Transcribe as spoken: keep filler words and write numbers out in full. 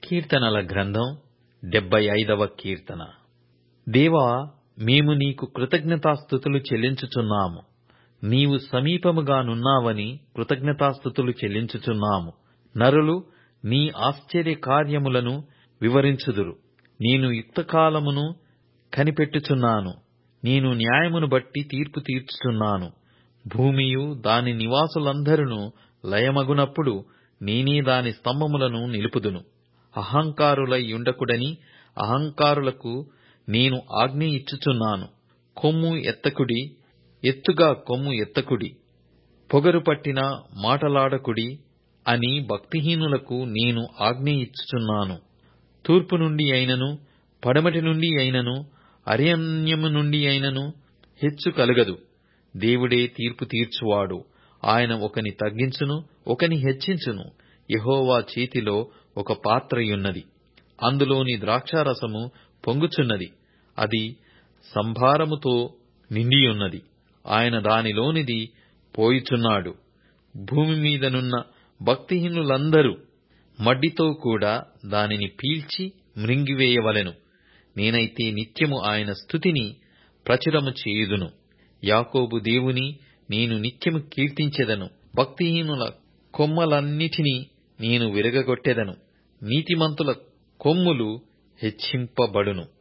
కీర్తనల గ్రంథం డెబ్బై ఐదవ కీర్తన. దేవా, మేము నీకు కృతజ్ఞతాస్తుతులు చెల్లించుచున్నాము. నీవు సమీపముగా నున్నావని కృతజ్ఞతాస్తుతులు చెల్లించుచున్నాము. నరులు నీ ఆశ్చర్య కార్యములను వివరించుదురు. నేను యుక్తకాలమును కనిపెట్టుచున్నాను. నేను న్యాయమును బట్టి తీర్పు తీర్చుచున్నాను. భూమియు దాని నివాసులందరును లయమగునప్పుడు నేనే దాని స్తంభములను నిలుపుదును. అహంకారులై ఉండకుడని అహంకారులకు నేను ఆజ్ఞ ఇచ్చుచున్నాను. కొమ్ము ఎత్తకుడి, ఎత్తుగా కొమ్ము ఎత్తకుడి, పొగరు పట్టిన మాటలాడకుడి అని భక్తిహీనులకు నేను ఆజ్ఞ ఇచ్చుచున్నాను. తూర్పు నుండి అయినను పడమటి నుండి అయినను అరణ్యము నుండి అయినను హెచ్చు కలుగదు. దేవుడే తీర్పు తీర్చువాడు. ఆయన ఒకని తగ్గించును, ఒకని హెచ్చించును. యెహోవా చేతిలో ఒక పాత్రయున్నది, అందులోని ద్రాక్షారసము పొంగుచున్నది. అది సంభారముతో నిండియున్నది. ఆయన దానిలోనిది పోయుచున్నాడు. భూమి మీదనున్న భక్తిహీనులందరూ మడ్డితో కూడా దానిని పీల్చి మ్రింగివేయవలెను. నేనైతే నిత్యము ఆయన స్తుతిని ప్రచురము చేయుదును. యాకోబు దేవుని నేను నిత్యము కీర్తించెదను. భక్తిహీనుల కొమ్మలన్నిటినీ నేను విరగగొట్టెదను. నీతిమంతుల కొమ్ములు హెచ్చింపబడును.